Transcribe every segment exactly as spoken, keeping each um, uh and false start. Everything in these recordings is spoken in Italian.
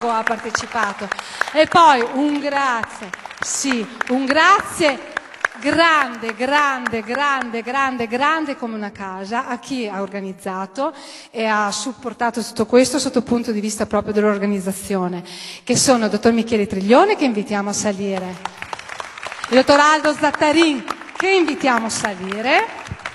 ha partecipato. E poi un grazie, sì, un grazie grande, grande, grande, grande, grande come una casa a chi ha organizzato e ha supportato tutto questo sotto il punto di vista proprio dell'organizzazione, che sono il dottor Michele Triglione, che invitiamo a salire, il dottor Aldo Zattarin, che invitiamo a salire,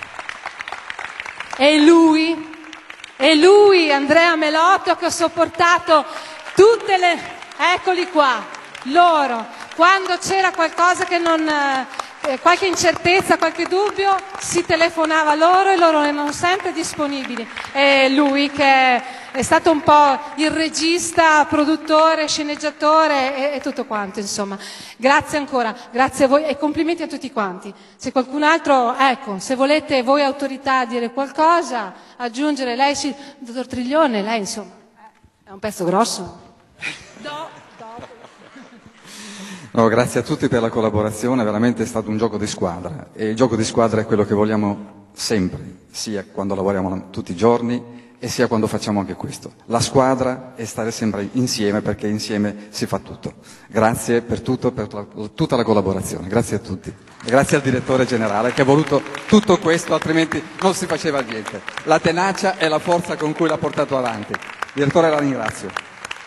e lui, e lui, Andrea Melotto, che ha sopportato tutte le... Eccoli qua, loro, quando c'era qualcosa che non... Eh, qualche incertezza, qualche dubbio, si telefonava loro e loro erano sempre disponibili. E lui, che è stato un po' il regista, produttore, sceneggiatore e, e tutto quanto, insomma. Grazie ancora, grazie a voi e complimenti a tutti quanti. Se qualcun altro, ecco, se volete voi autorità dire qualcosa, aggiungere, lei sì, dottor Triglione, lei insomma, è un pezzo grosso. Do. No, grazie a tutti per la collaborazione, veramente è stato un gioco di squadra e il gioco di squadra è quello che vogliamo sempre, sia quando lavoriamo tutti i giorni e sia quando facciamo anche questo. La squadra è stare sempre insieme perché insieme si fa tutto. Grazie per tutto, per tutta la collaborazione, grazie a tutti. E grazie al direttore generale che ha voluto tutto questo, altrimenti non si faceva niente. La tenacia e la forza con cui l'ha portato avanti. Direttore, la ringrazio.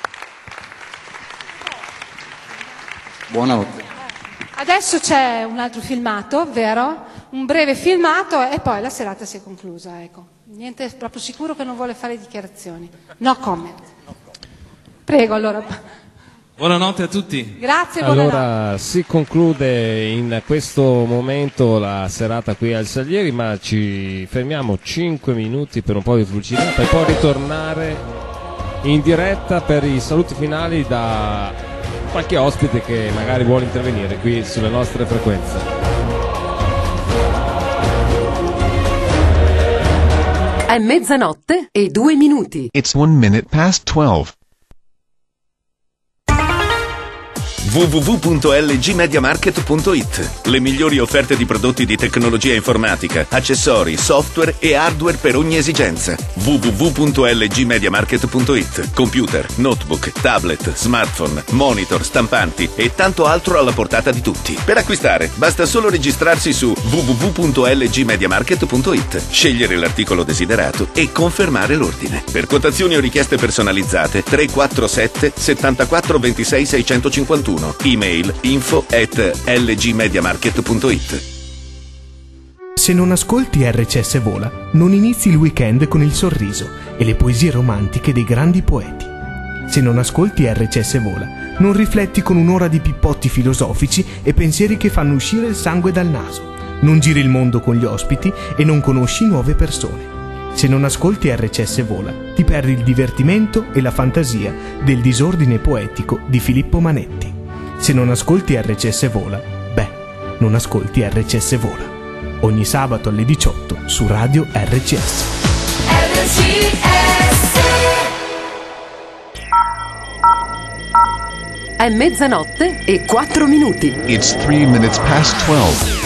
Buonanotte. Adesso c'è un altro filmato, vero? Un breve filmato e poi la serata si è conclusa, ecco. Niente, è proprio sicuro che non vuole fare dichiarazioni. No comment. Prego, allora. Buonanotte a tutti. Grazie, buonanotte. Allora, si conclude in questo momento la serata qui al Salieri, ma ci fermiamo cinque minuti per un po' di pubblicità per poi ritornare in diretta per i saluti finali da qualche ospite che magari vuole intervenire qui sulle nostre frequenze. È mezzanotte e due minuti. It's one minute past twelve. w w w punto l g media market punto i t. Le migliori offerte di prodotti di tecnologia informatica, accessori, software e hardware per ogni esigenza. w w w punto l g media market punto i t. Computer, notebook, tablet, smartphone, monitor, stampanti e tanto altro alla portata di tutti. Per acquistare basta solo registrarsi su w w w punto l g media market punto i t, scegliere l'articolo desiderato e confermare l'ordine. Per quotazioni o richieste personalizzate tre quattro sette settantaquattro ventisei seicentocinquantuno. Email info at l g media market punto i t. Se non ascolti R C S Vola, non inizi il weekend con il sorriso e le poesie romantiche dei grandi poeti. Se non ascolti R C S Vola, non rifletti con un'ora di pippotti filosofici e pensieri che fanno uscire il sangue dal naso. Non giri il mondo con gli ospiti e non conosci nuove persone. Se non ascolti R C S Vola, ti perdi il divertimento e la fantasia del disordine poetico di Filippo Manetti. Se non ascolti R C S Vola, beh, non ascolti R C S Vola. Ogni sabato alle diciotto su Radio R C S. R C S. È mezzanotte e quattro minuti. It's three minutes past twelve.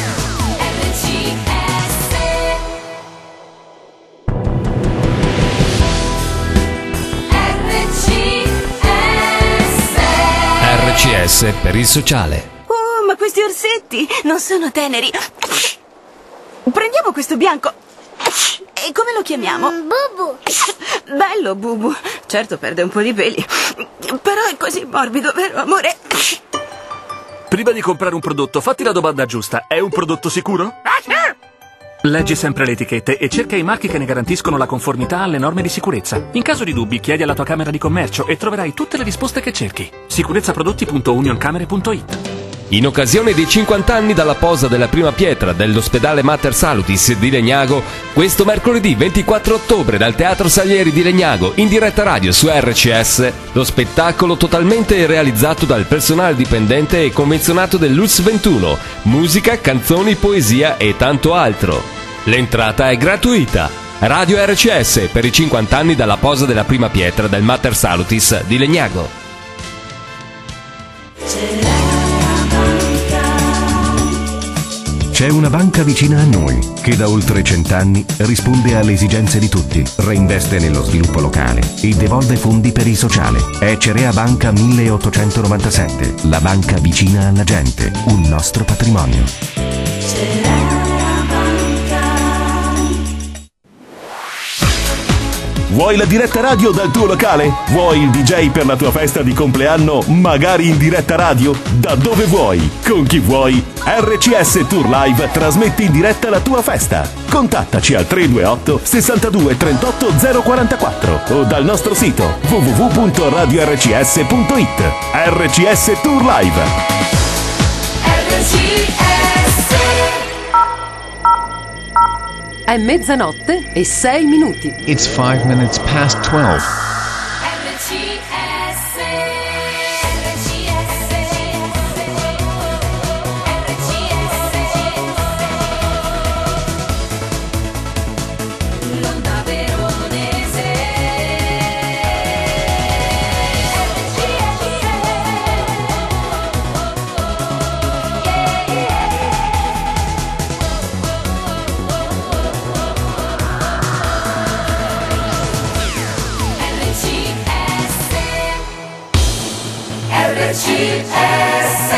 R C S per il sociale. Oh, ma questi orsetti non sono teneri. Prendiamo questo bianco. E come lo chiamiamo? Bubu. Bello, Bubu. Certo, perde un po' di peli. Però è così morbido, vero, amore? Prima di comprare un prodotto, fatti la domanda giusta. È un prodotto sicuro? Leggi sempre le etichette e cerca i marchi che ne garantiscono la conformità alle norme di sicurezza. In caso di dubbi, chiedi alla tua Camera di Commercio e troverai tutte le risposte che cerchi. sicurezzaprodotti punto unioncamere punto i t. In occasione dei cinquanta anni dalla posa della prima pietra dell'ospedale Mater Salutis di Legnago, questo mercoledì ventiquattro ottobre dal Teatro Salieri di Legnago, in diretta radio su R C S, lo spettacolo totalmente realizzato dal personale dipendente e convenzionato dell'U L S S ventuno, musica, canzoni, poesia e tanto altro. L'entrata è gratuita. Radio R C S per i cinquanta anni dalla posa della prima pietra del Mater Salutis di Legnago. C'è una banca vicina a noi che da oltre cent'anni risponde alle esigenze di tutti, reinveste nello sviluppo locale e devolve fondi per il sociale. È Cerea Banca milleottocentonovantasette, la banca vicina alla gente, un nostro patrimonio. Vuoi la diretta radio dal tuo locale? Vuoi il D J per la tua festa di compleanno, magari in diretta radio? Da dove vuoi? Con chi vuoi? R C S Tour Live trasmette in diretta la tua festa. Contattaci al tre due otto sessantadue trentotto zero quarantaquattro o dal nostro sito w w w punto radio r c s punto i t. R C S Tour Live. R C S. È mezzanotte e sei minuti. It's five minutes past twelve. R C S.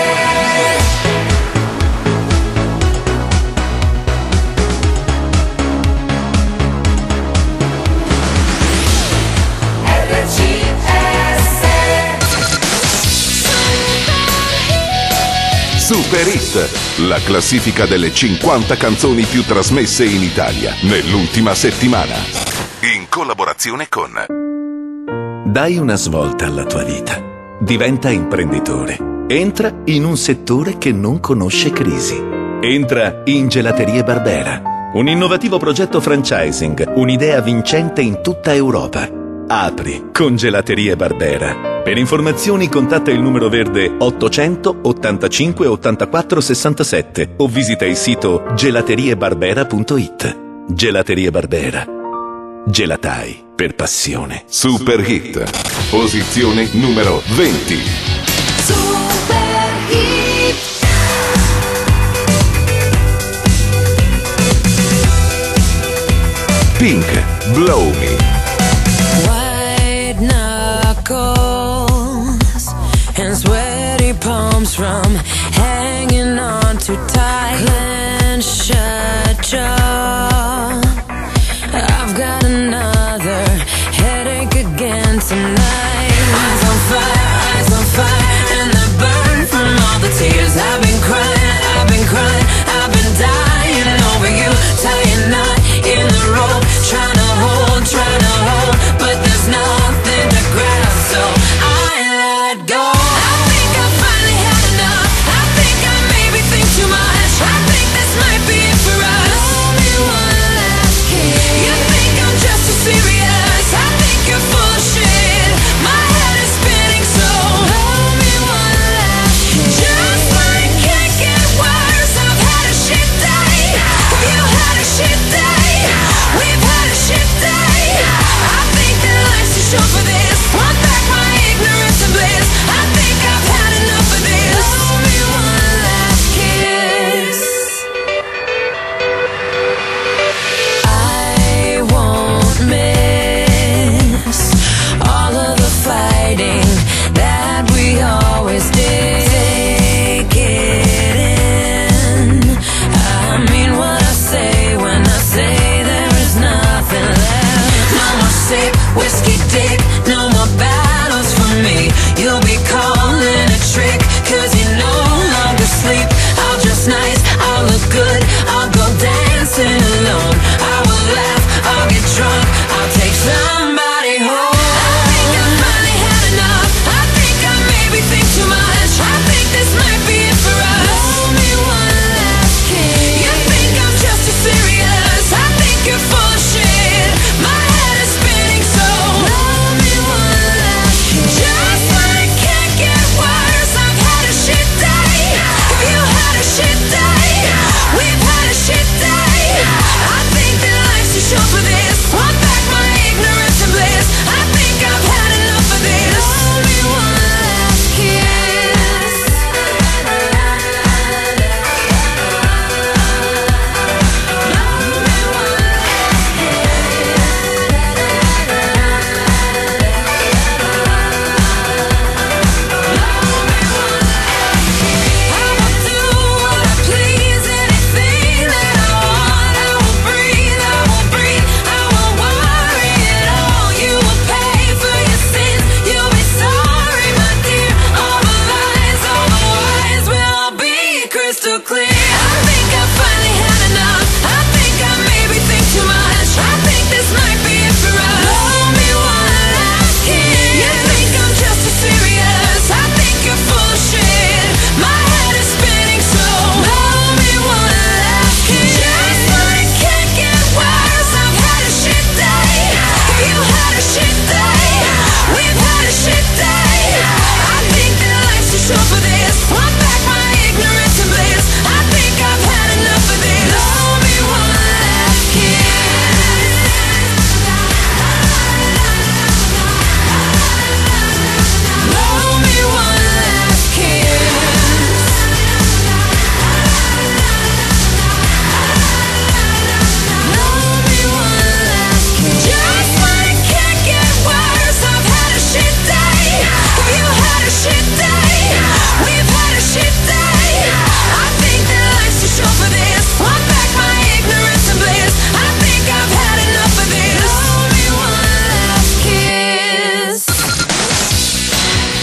Super Hit, la classifica delle cinquanta canzoni più trasmesse in Italia nell'ultima settimana. In collaborazione con Dai una svolta alla tua vita. Diventa imprenditore. Entra in un settore che non conosce crisi. Entra in Gelaterie Barbera. Un innovativo progetto franchising, un'idea vincente in tutta Europa. Apri con Gelaterie Barbera. Per informazioni contatta il numero verde ottocento ottantacinque ottantaquattro sessantasette o visita il sito gelateriebarbera punto i t. Gelaterie Barbera. Gelatai per passione. Super Hit, posizione numero venti. Super Hit. Pink, Blow Me. White knuckles and sweaty palms from hanging on too tight. Clenched shut jaw. I've got another headache again tonight. Eyes on fire, eyes on fire, and the burn from all the tears I've been crying, I've been crying, I've been dying over you, tying knot in the rope, trying to hold, trying to hold, but there's nothing to grab, so I let go. I think I finally had enough. I think I maybe think too much. I think this might be it for us. Blow me one last kiss. You think I'm just too serious? I think you're full of shit. My head is spinning, so blow me one last kiss. Just when it can't get worse, I've had a shit day. You had a shit day. We've had a shit day. I think that life's too short for this. Want back my ignorance and bliss. I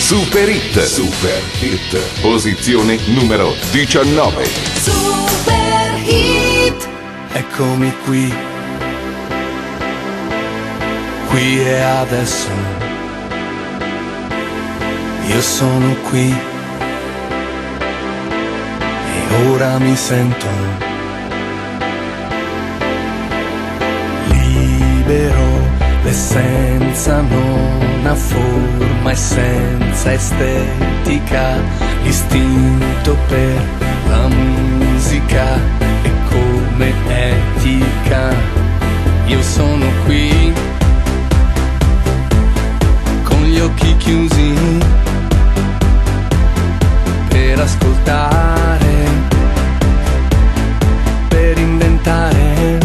Super Hit. Super Hit. Posizione numero diciannove. Super Hit. Eccomi qui, qui e adesso. Io sono qui e ora mi sento libero. L'essenza non ha forma e senza estetica. L'istinto per la musica è come etica. Io sono qui con gli occhi chiusi per ascoltare, per inventare.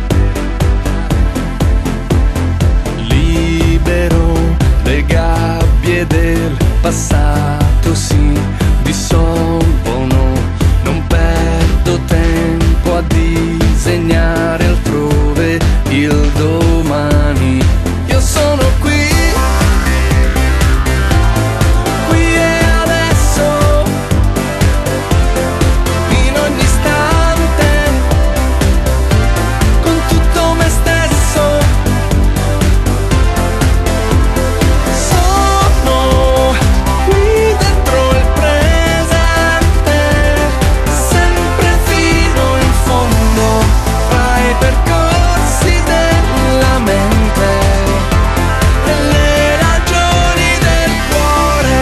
Libero, le gabbie del passato si dissolvono. Non perdo tempo a disegnare altrove il domani. Io sono qui, qui e adesso, in ogni istante, con tutto me stesso. Sono qui dentro il presente, sempre fino in fondo, tra i percorsi della mente e le ragioni del cuore.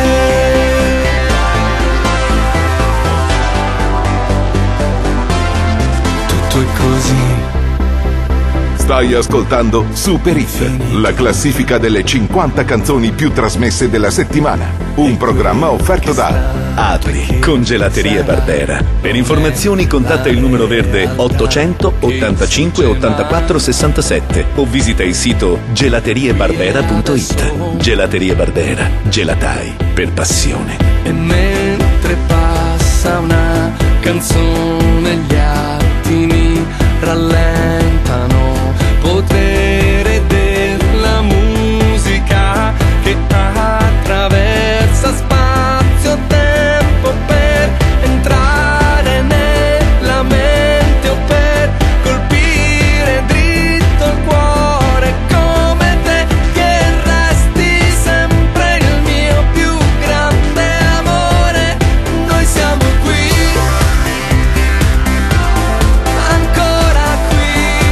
Tutto è così. Stai ascoltando Super Hit, la classifica delle cinquanta canzoni più trasmesse della settimana. Un programma offerto da Atri, Congelaterie Barbera. Per informazioni contatta il numero verde ottocento ottantacinque ottantaquattro sessantasette o visita il sito gelateriebarbera punto it. Gelaterie Barbera, gelatai per passione. E mentre passa una canzone gli attimi rallentano. Potere della musica che attraversa spazio e tempo per entrare nella mente o per colpire dritto il cuore come te, che resti sempre il mio più grande amore. Noi siamo qui, ancora qui,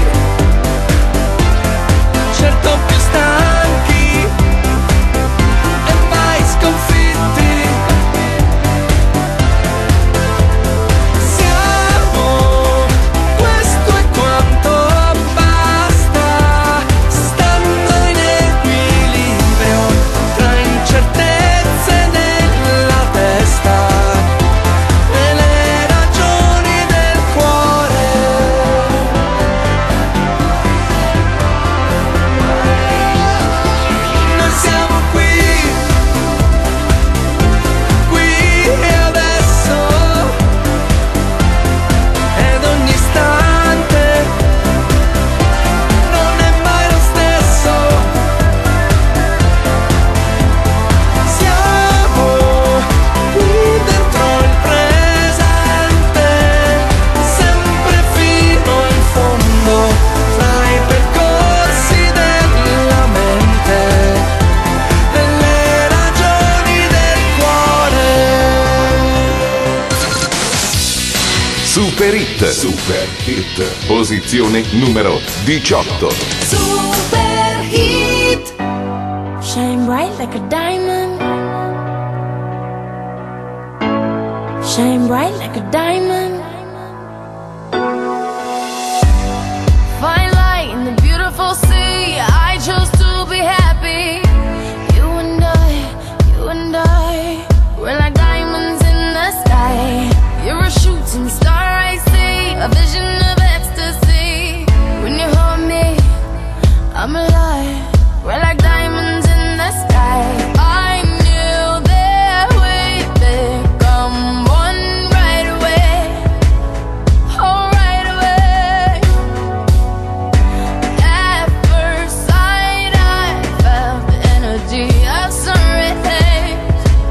certo più stanchi e mai sconfitti. Siamo, questo è quanto basta, stando in equilibrio tra incertezze nella testa e le ragioni del cuore. Noi siamo qui, qui e adesso, ed ogni istante non è mai lo stesso. Siamo qui dentro il presente, sempre fino in fondo, fra i percorsi della mente e le ragioni del cuore. Super Hit. Super Hit. Posizione numero diciotto. Super Hit. Shine bright like a diamond. Shine bright like a diamond. Fine light in the beautiful sea. I chose to be happy. You and I, you and I, we're like diamonds in the sky. You're a shooting star, I see, a vision of ecstasy. When you hold me, I'm alive. We're like diamonds in the sky. I knew that we'd become one right away. Oh, right away. At first sight, I felt the energy of sun rays.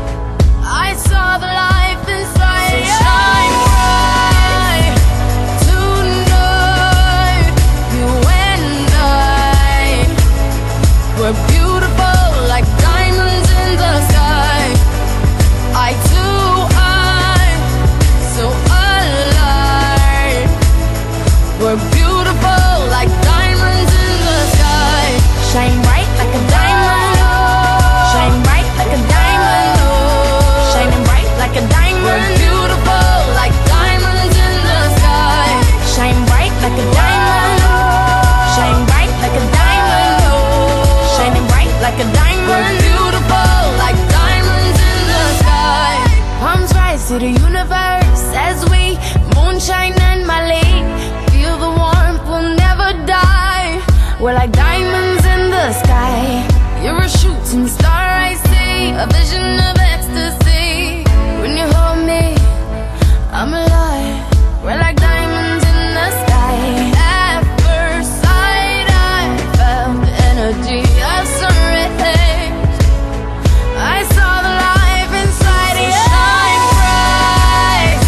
the universe as we moonshine and Malay. Feel the warmth, we'll never die. We're like diamonds in the sky. You're a shooting star, I see, a vision of ecstasy. When you hold me, I'm alive. We're like diamonds in the sky. At first sight, I felt the energy of sun rays. I saw the life inside you. Shine bright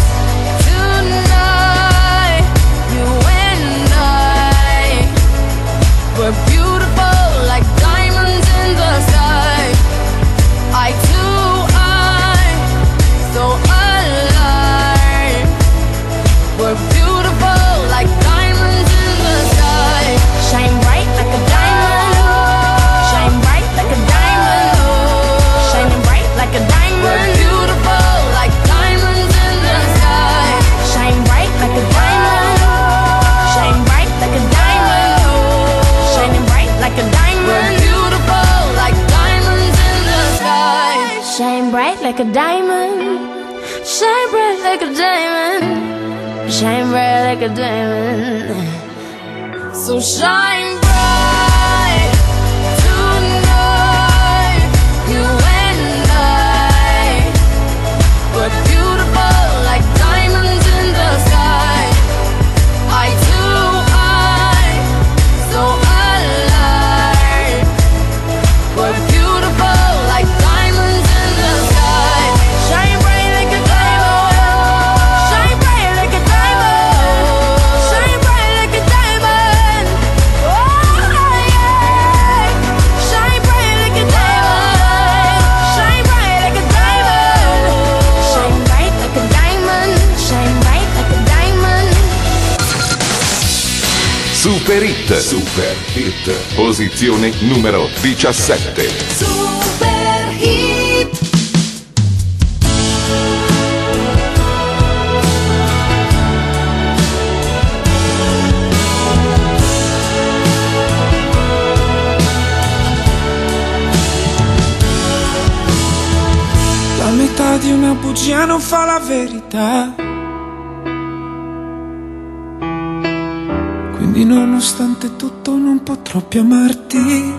tonight. You and I, we're beautiful like diamonds in the sky. Eye to eye, so alive. We're beautiful like diamonds in the sky. Shine bright like a diamond. Shine bright like a diamond. Shining bright like a diamond. We're beautiful like diamonds in the sky. Shine bright like a diamond. Shine bright like a diamond. Shining bright like a diamond. We're beautiful like diamonds in the sky. Shine bright like a diamond. Shine bright like a diamond. Shine bright like a diamond. So shine bright tonight. You and I, we're beautiful like diamonds in the sky. Eye to eye, so alive. We're beautiful like diamonds in the sky. Shine bright like a diamond. Shine bright like a diamond. Shine bright like a diamond. Oh yeah. Shine bright like a diamond. Shine bright like a diamond. Shine bright like a diamond. Shine bright like a diamond. Super Hit. Super Hit. Posizione numero diciassette. Super Hit. La metà di una bugia non fa la verità. Quindi nonostante tutto non potrò più amarti.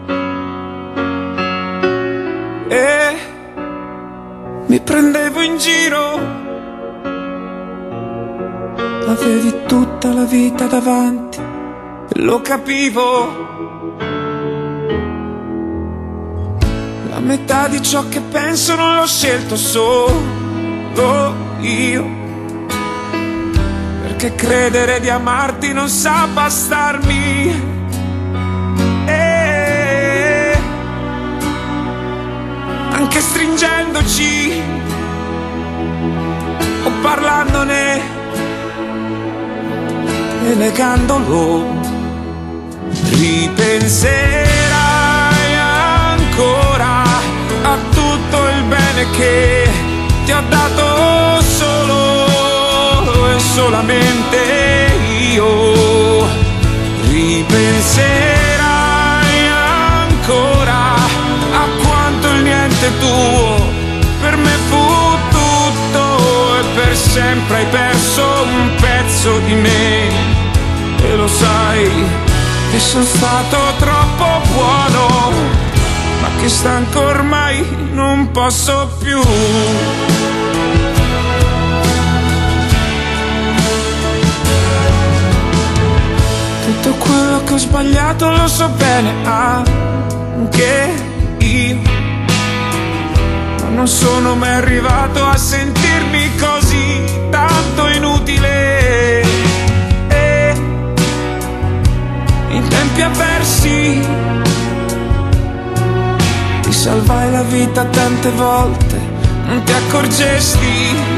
E mi prendevo in giro. Avevi tutta la vita davanti e lo capivo. La metà di ciò che penso non l'ho scelto solo io. Perché credere di amarti non sa bastarmi. E anche stringendoci o parlandone e negandolo, ripenserai ancora a tutto il bene che ti ho dato solo e solamente io. Ripenserai ancora a quanto il niente tuo per me fu tutto e per sempre hai perso un pezzo di me. E lo sai che sono stato troppo buono, ma che stanco ormai non posso più. Tutto quello che ho sbagliato lo so bene anche io, ma non sono mai arrivato a sentirmi così tanto inutile. E in tempi avversi ti salvai la vita tante volte, non ti accorgesti.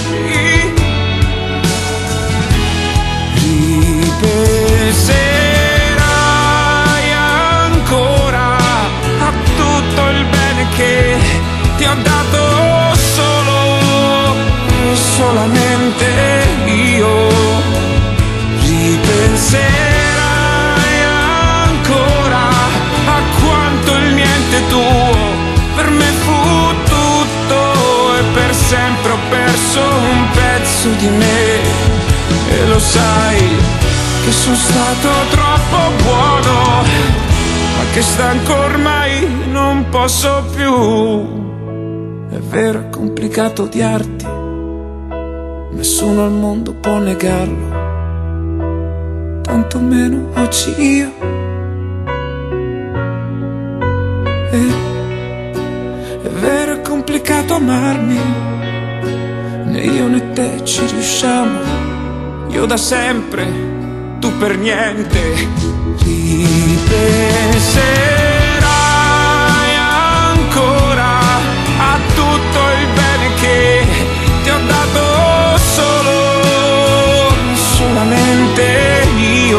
Ripenserai ancora a tutto il bene che ti ho dato solo e solamente io. Ripenserai ancora a quanto il niente tuo per me fu tutto e per sempre ho perso pezzo di me, e lo sai che sono stato troppo buono, ma che stanco ormai non posso più. È vero, è complicato odiarti, nessuno al mondo può negarlo, tanto meno oggi io. E, è vero, è complicato amarmi, né io né te ci riusciamo, io da sempre, tu per niente. Ripenserai ancora a tutto il bene che ti ho dato solo, solamente io.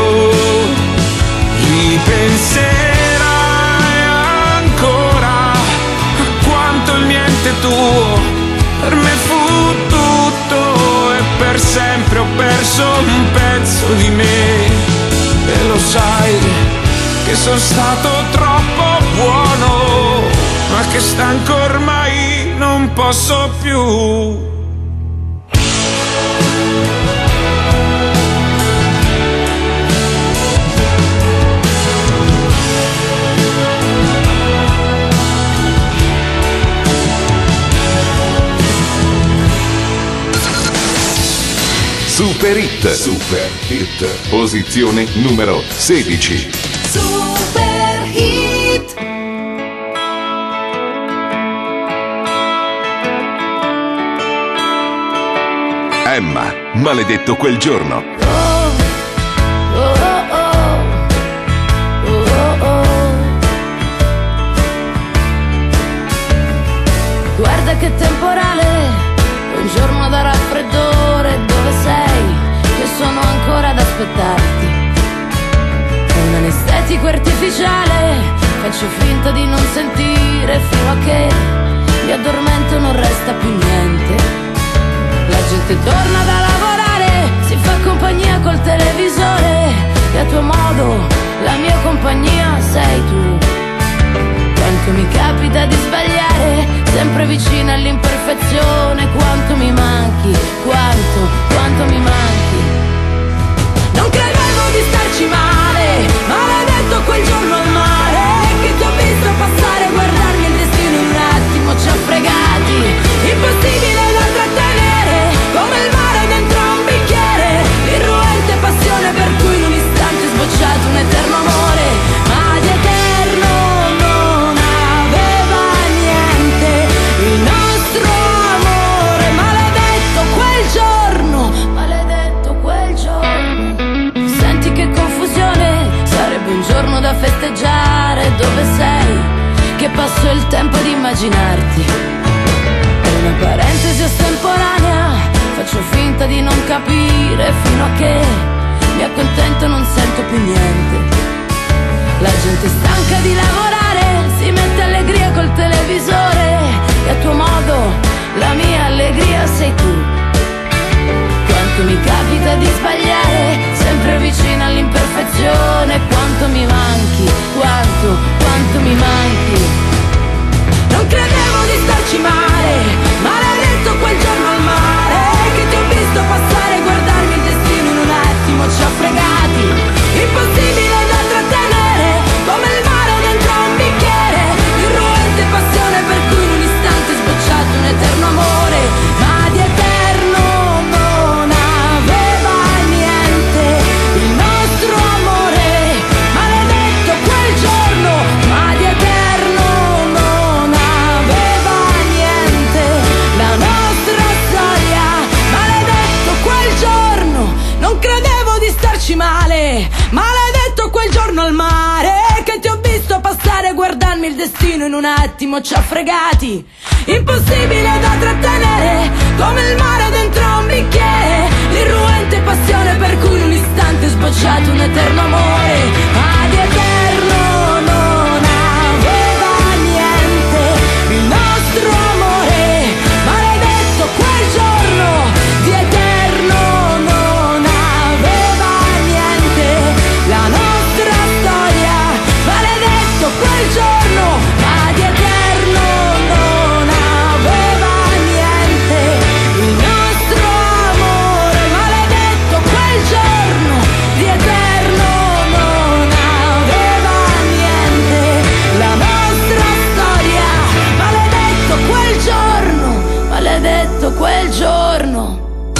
Ripenserai ancora a quanto il niente tuo per me fu tutto, e per sempre ho perso un pezzo di me. E lo sai che sono stato troppo buono, ma che stanco ormai non posso più. Super Hit. Super Hit. Posizione numero sedici. Super Hit. Emma, maledetto quel giorno. Oh, oh, oh, oh, oh. Guarda che temporale, un giorno da raffreddore, dove sei? Che sono ancora ad aspettarti. È un anestetico artificiale, faccio finta di non sentire fino a che mi addormento e non resta più niente. La gente torna da lavorare, si fa compagnia col televisore, e a tuo modo la mia compagnia sei tu. Quanto mi capita di sbagliare, sempre vicina all'imperfezione, quanto mi manchi, quanto, quanto mi manchi. Non credevo di starci male, maledetto quel giorno al mare, che ti ho visto passare, guardarmi il destino in un attimo ci ha fregati. Impossibile da trattenere, come il mare dentro a un bicchiere, irruente passione per cui in un istante è sbocciato un eterno amore, ma di eterno non aveva niente il nostro amore. Maledetto quel giorno, maledetto quel giorno. Senti che confusione, sarebbe un giorno da festeggiare, dove sei? Che passo il tempo di immaginarti. È una parentesi estemporanea, faccio finta di non capire fino a che mi accontento e non sento più niente. La gente stanca di lavorare, si mette allegria col televisore, e a tuo modo la mia allegria sei tu. Quanto mi capita di sbagliare, sempre vicino all'imperfezione, quanto mi manchi, quanto, quanto mi manchi. Non credevo di starci male, maledetto quel giorno al mare, che ti ho visto passare, guardarmi il destino in un attimo ci ha fregati. Impossibile da trattenere, come il mare dentro a un bicchiere, irruente passione per cui in un istante è sbocciato un eterno amore, ma di eterno non aveva niente il nostro amore. Maledetto quel giorno, ma di eterno non aveva niente la nostra storia. Maledetto quel giorno, non credevo di starci male, maledetto quel giorno al mare, che ti ho visto passare, guardarmi il destino in un attimo ci ha fregati. Impossibile da trattenere, come il mare dentro a un bicchiere, l'irruente passione per cui in un istante è sbocciato un eterno amore, ma di eterno non aveva niente il nostro amore. Maledetto quel giorno, di eterno non aveva niente la nostra storia. Maledetto quel giorno, ma di eterno non aveva niente il nostro amore. ricordo quel giorno.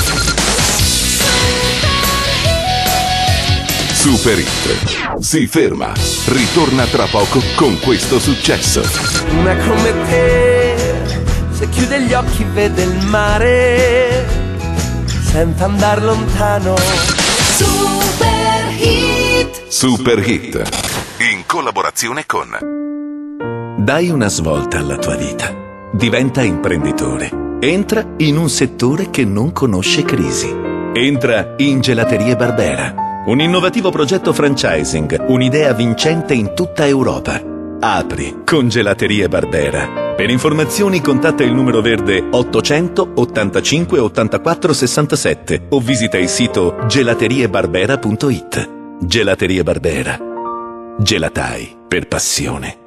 Super Hit si ferma, ritorna tra poco con questo successo. Una come te, se chiude gli occhi vede il mare, sente andar lontano. Super Hit. Super Hit, in collaborazione con Dai una svolta alla tua vita. Diventa imprenditore. Entra in un settore che non conosce crisi. Entra in Gelaterie Barbera. Un innovativo progetto franchising, un'idea vincente in tutta Europa. Apri con Gelaterie Barbera. Per informazioni contatta il numero verde ottocento ottantacinque ottantaquattro sessantasette o visita il sito gelaterie barbera punto it. Gelaterie Barbera. Gelatai per passione.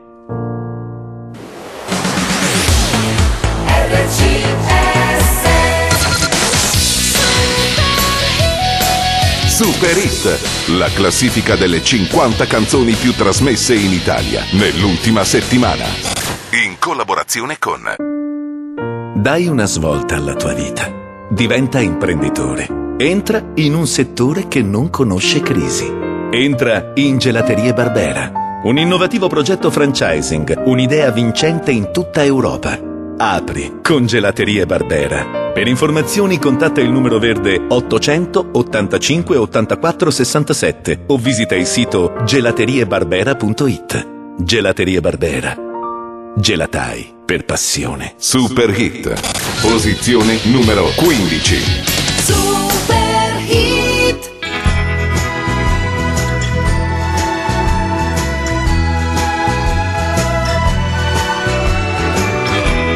R C S Super Hit, la classifica delle cinquanta canzoni più trasmesse in Italia nell'ultima settimana. In collaborazione con Dai una svolta alla tua vita. Diventa imprenditore. Entra in un settore che non conosce crisi. Entra in Gelaterie Barbera. Un innovativo progetto franchising, un'idea vincente in tutta Europa. Apri con Gelaterie Barbera. Per informazioni contatta il numero verde ottocento ottantacinque ottantaquattro sessantasette o visita il sito gelaterie barbera punto it. Gelaterie Barbera. Gelatai per passione. Super Hit, posizione numero quindici. Super